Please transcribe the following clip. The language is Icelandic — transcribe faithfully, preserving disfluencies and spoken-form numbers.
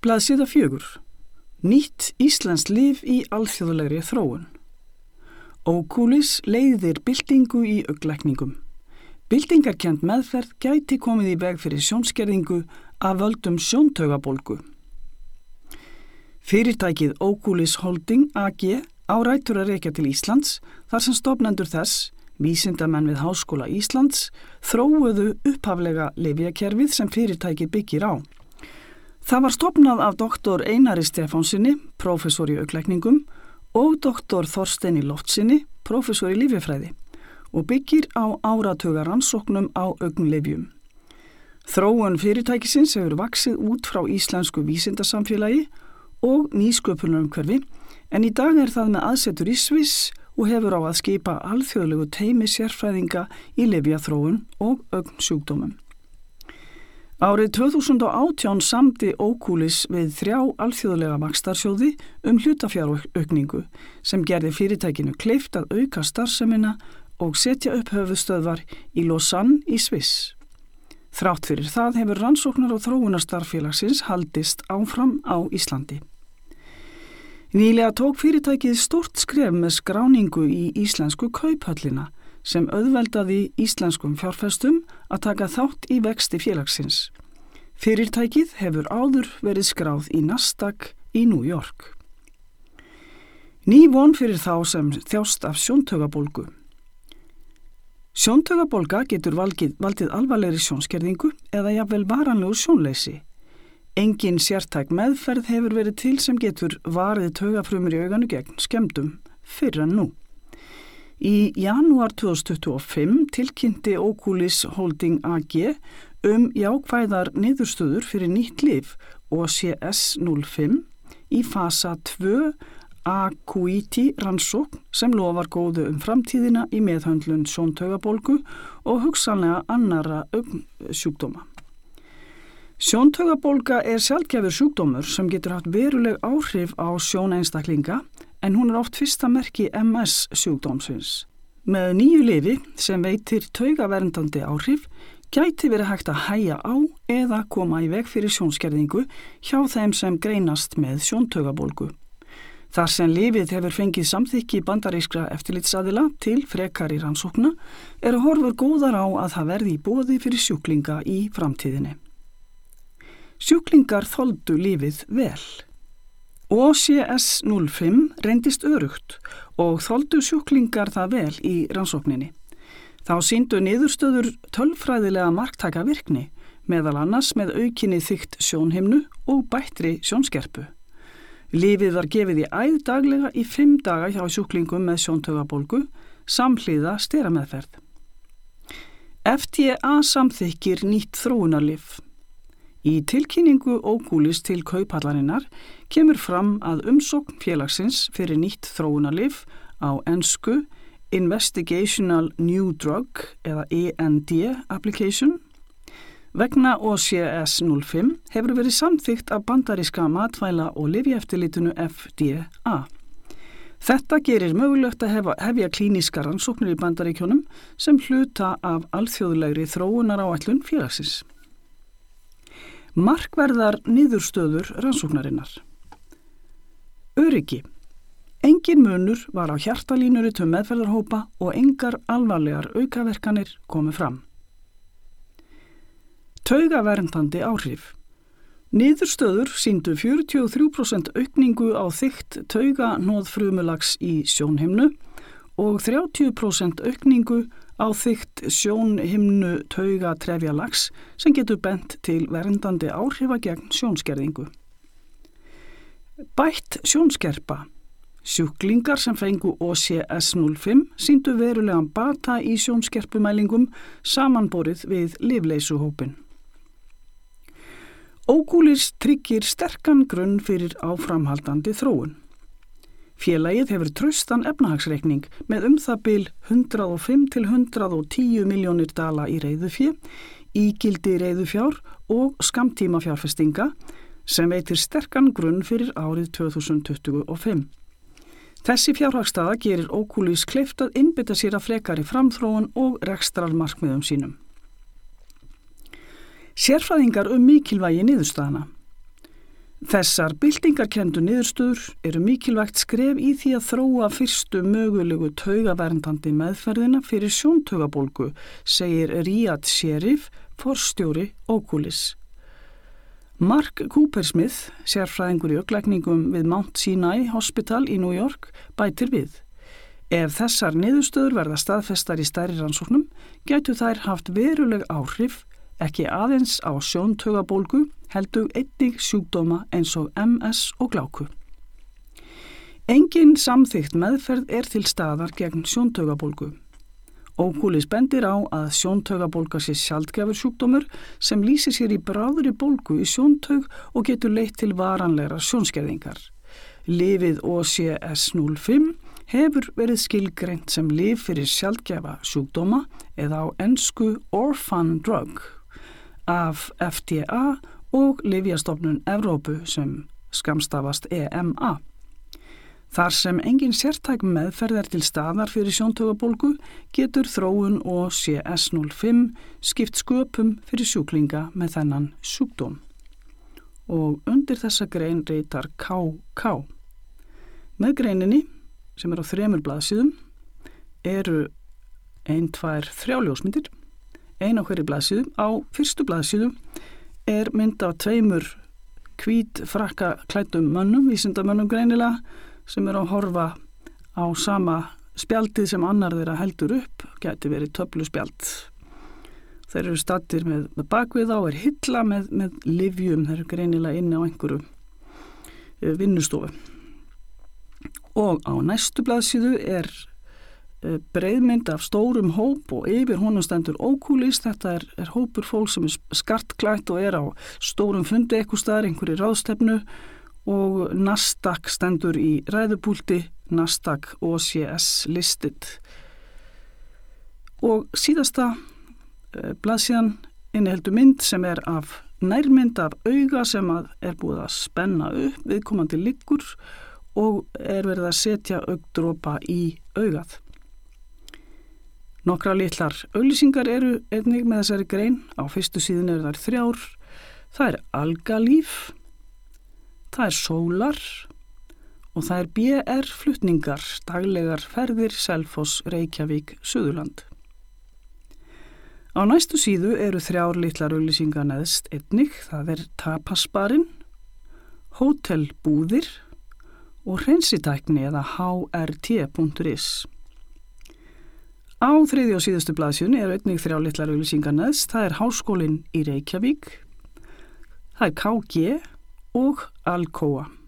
Blaðsíða fjögur. Nýtt íslenskt lyf í alþjóðlegri þróun. Ókúlis leiðir byltingu í augnlækningum. Byltingarkennd meðferð gæti komið í veg fyrir sjónskerðingu af völdum sjóntaugabólgu. Fyrirtækið Ókúlis Holding A G á rætur að rekja til Íslands þar sem stofnendur þess, vísindamenn við Háskóla Íslands, þróuðu upphaflega lyfjakerfið sem fyrirtækið byggir á. Það var stofnað af doktor Einari Stefánsinni, prófessor í augnlækningum, og doktor Þorsteini Loftssyni, prófessor í lyfjafræði, og byggir á áratuga rannsóknum á augnlyfjum. Þróun fyrirtækisins hefur vaxið út frá íslensku vísindasamfélagi og nýsköpunarumhverfi, en í dag er það með aðsetur í Sviss og hefur á að skipa alþjóðlegu teymi sérfræðinga í lyfjaþróun og augnsjúkdómum. Árið tvö þúsund og átján samdi Ókúlis við þrjá alþjóðlega vaxtarsjóði um hlutafjáraukningu sem gerði fyrirtækinu kleift að auka starfsemina og setja upp höfuðstöðvar í Lausanne í Sviss. Þrátt fyrir það hefur rannsóknar- og þróunarstarffélagsins haldist áfram á Íslandi. Nýlega tók fyrirtækið stórt skref með skráningu í íslensku kauphöllina sem auðveldaði íslenskum fjárfestum að taka þátt í vexti félagsins. Fyrirtækið hefur áður verið skráð í Nasdaq í New York. Ný von fyrir þá sem þjást af sjóntaugabólgu. Sjóntaugabólga getur valgið, valdið alvarlegri sjónskerðingu eða jafnvel varanlegu sjónleysi. Engin sértæk meðferð hefur verið til sem getur varið taugafrumur í auganu gegn skemmdum fyrr en nú. Í janúar tvö þúsund tuttugu og fimm tilkynnti Ókúlis Holding A G um jákvæðar niðurstöður fyrir nýtt lyf O C S núll fimm í fasa tvö Acuity rannsókn sem lofar góðu um framtíðina í meðhöndlun sjóntaugabólgu og hugsanlega annarra augnsjúkdóma. Sjóntaugabólga er sjaldgæfur sjúkdómur sem getur haft veruleg áhrif á sjóneinstaklinga en hún er oft fyrsta merki M S sjúkdómsins. Með nýju lyfi sem veitir taugaverndandi áhrif gæti verið hægt að hægja á eða koma í veg fyrir sjónskerðingu hjá þeim sem greinast með sjóntaugabólgu. Þar sem lyfið hefur fengið samþykki bandarískra eftirlitsaðila til frekari rannsókna eru horfur góðar á að það verði í boði fyrir sjúklinga í framtíðinni. Sjúklingar þoldu lyfið vel. O C S núll fimm reyndist örugt og þoldu sjúklingar það vel í rannsókninni. Þá sýndu niðurstöður tölfræðilega marktæka virkni, meðal annars með aukinni þykkt sjónhimnu og bættri sjónskerpu. Lyfið var gefið í æð daglega í fimm daga hjá sjúklingum með sjóntaugabólgu, samhliða sterameðferð. F D A samþykkir nýtt þróunarlyf. Í tilkynningu Ókúlis til kauphallarinnar kemur fram að umsókn félagsins fyrir nýtt þróunarlyf á ensku Investigational New Drug eða E N D application vegna O C S núll fimm hefur verið samþykkt af bandaríska matvæla- og lyfjaeftirlitinu F D A. Þetta gerir mögulegt að hefa, hefja klínískar rannsóknir í Bandaríkjunum sem hluta af alþjóðlegri þróunaráætlun félagsins. Markverðar niðurstöður rannsóknarinnar. Öryggi. Engin munur var á hjartalínuritum meðferðarhópa og engar alvarlegar aukaverkanir komu fram. Taugaverndandi áhrif. Niðurstöður sýndu fjörutíu og þrjú prósent aukningu á þykkt tauganóðfrumulags í sjónhimnu og þrjátíu prósent aukningu á þykkt sjónhimnu taugatrefjalags sem getur bent til verndandi áhrifa gegn sjónskerðingu. Bætt sjónskerpa. Sjúklingar sem fengu O C S núll fimm sýndu verulegan bata í sjónskerpumælingum samanborið við lyfleysuhópin. Ókúlis tryggir sterkan grunn fyrir áframhaldandi þróun. Félagið hefur traustan efnahagsreikning með um það bil hundrað og fimm til hundrað og tíu milljónir dala í reiðufé, ígildi reiðufjár og skammtímafjárfestinga sem veitir sterkan grunn fyrir árið tvö þúsund tuttugu og fimm. Þessi fjárhagsstaða gerir Ókúlis kleift að innbytta sér að frekari framþróun og rekstrarmarkmiðum sínum. Sérfræðingar um mikilvægi niðurstaðana. Þessar byltingarkenndu niðurstöður eru mikilvægt skref í því að þróa fyrstu mögulegu taugaverndandi meðferðina fyrir sjóntaugabólgu, segir Riyad Sherif, forstjóri Oculis. Mark Coopersmith, sérfræðingur í augnlækningum við Mount Sinai Hospital í New York, bætir við. Ef þessar niðurstöður verða staðfestar í stærri rannsóknum, gætu þær haft veruleg áhrif, ekki aðeins á sjóntaugabólgu, heldur einnig sjúkdóma eins og M S og gláku. Engin samþykkt meðferð er til staðar gegn sjóntaugabólgu. Oculis bendir á að sjóntaugabólga sé sjaldgæfur sjúkdómur sem lýsir sér í bráðri bólgu í sjóntaug og getur leitt til varanlegra sjónskerðingar. Lyfið O C S núll fimm hefur verið skilgreint sem lyf fyrir sjaldgæfa sjúkdóma eða á ensku orphan drug af F D A og Lyfjastofnun Evrópu sem skammstafast E M A. Þar sem engin sértæk meðferð er til staðar fyrir sjóntaugabólgu getur þróun O C S núll fimm skipt sköpum fyrir sjúklinga með þennan sjúkdóm. Og undir þessa grein ritar K K. Með greininni, sem er á þremur blaðsíðum, eru ein, tvær, þrjá ljósmyndir, ein á hverju blaðsíðu. Á fyrstu blaðsíðu er mynd af tveimur hvít frakka klæddum mönnum, vísindamönnum greinilega, sem er að horfa á sama spjaldið sem annar þeirra heldur upp, gæti verið töfluspjald. Þeir eru staddir með, með bakvið á, er hilla með, með lyfjum, þeir eru greinilega inni á einhverju e, vinnustofu. Og á næstu blaðsíðu er e, breiðmynd af stórum hóp og yfir honum stendur Oculis. Þetta er, er hópur fólk sem er skartklætt og er á stórum fundi eitthvað staðar, einhverju ráðstefnu, og Nasdaq stendur í ræðupúlti, Nasdaq O C S listed. Og síðasta e, blaðsíðan inniheldur mynd sem er af nærmynd af auga sem að er búið að spenna upp, viðkomandi liggur og er verið að setja augndropa í augað. Nokkra litlar auglýsingar eru einnig með þessari grein. Á fyrstu síðun eru þær þrjár. Það er algalíf, það er sólar og það er B R flutningar, daglegar ferðir Selfoss, Reykjavík, Suðurland. Á næstu síðu eru þrjár litlar auglýsingar neðst einnig. Það er tapasbarinn, hótelbúðir og hreinsitækni eða H R T punktur is. Á þriðju og síðustu blaðsíðunni eru einnig þrjár litlar auglýsingar neðst. Það er Háskólinn í Reykjavík, það er K G og Alcoa.